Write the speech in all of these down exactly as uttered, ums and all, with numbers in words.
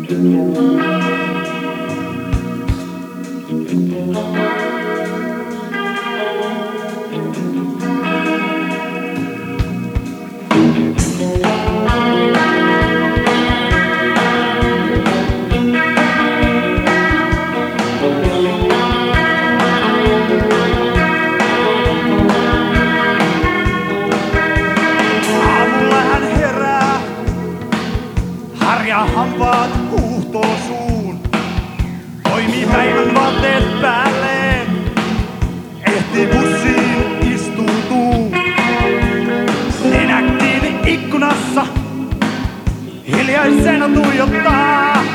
Hampaat huuhtoo suun, poimii päivän vaatteet päälleen, ehtii bussiin istuutuu. Nenä kiinni ikkunassa, hiljaisena tuijottaa.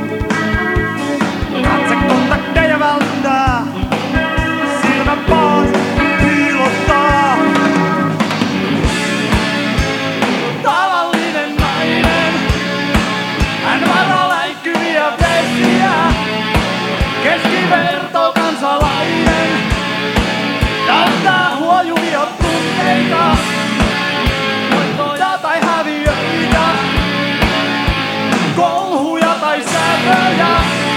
Katsekontakteja välttää, silmä vaan piilottaa. Tavallinen nainen, hän varaa läikkyviä vesiä, keskiverto kansalainen, täyttää huojuvia tunteita, voittoja tai häviöitä, kolhuja tai sävöjä,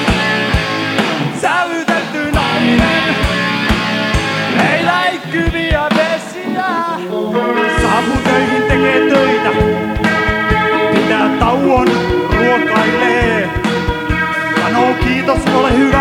sävytelty nainen, ei läikkyviä vesiä, saapuu töihin tekee töitä, pitää tauon, ruokailee, sanoo kiitos, ole hyvä.